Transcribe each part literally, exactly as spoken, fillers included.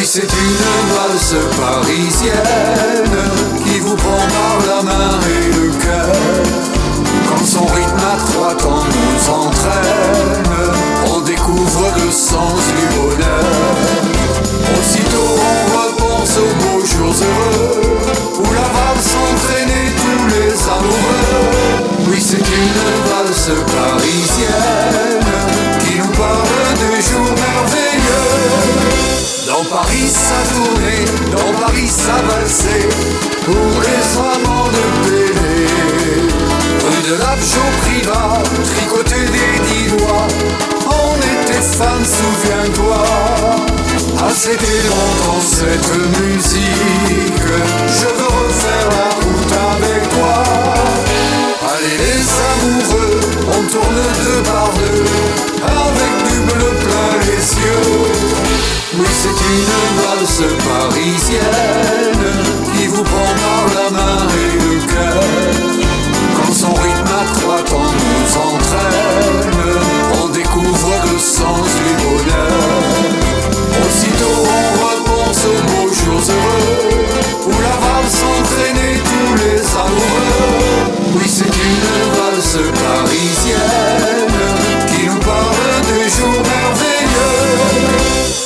c'est une valse parisienne qui vous prend par la main et le cœur. Quand son rythme accroîtant nous entraîne, on découvre le sens du bonheur. Aussitôt on repense aux beaux jours heureux où la valse entraînait tous les amoureux. Oui, c'est une valse parisienne qui nous parle des jours merveilleux. Dans Paris ça tournait, dans Paris ça valsait, pour les amants de Pélé. Rue de l'Apcho-Privat, tricoté des dix doigts, on était fans, souviens-toi. Ah, c'était longtemps cette musique, je veux refaire la route avec toi. Allez les amoureux, on tourne deux par deux, avec du bleu plein les yeux. Oui, c'est une valse parisienne qui vous prend par la main et le cœur. Quand son rythme accroîtant nous entraîne, on découvre le sens du bonheur. Aussitôt on repense aux beaux jours heureux où la valse entraînait tous les amoureux. Oui, c'est une valse parisienne qui nous parle des jours merveilleux.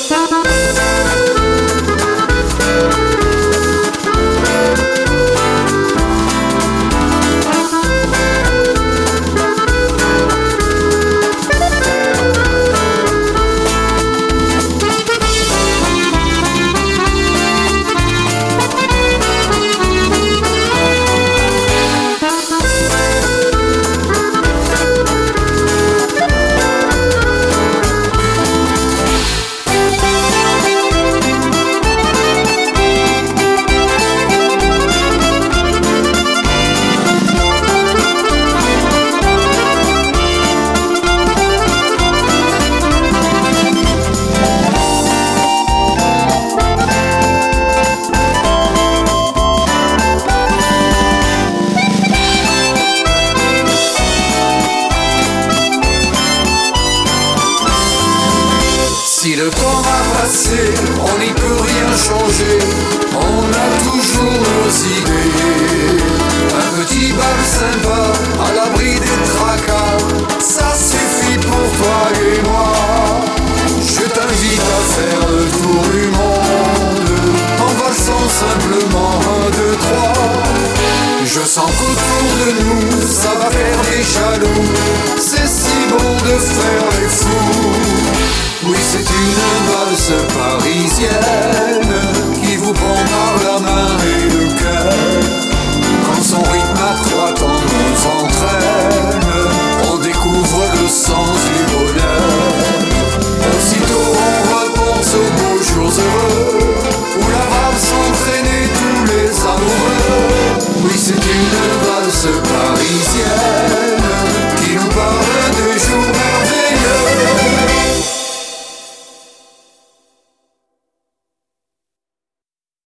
Si le temps a passé, on n'y peut rien changer, on a toujours nos idées. Un petit bal sympa, à l'abri des tracas, ça suffit pour toi et moi. Je t'invite à faire le tour du monde, en valsant simplement un, deux, trois. Je sens qu'autour de nous, ça va faire des jaloux, c'est si bon de faire les fous. Oui, c'est une valse parisienne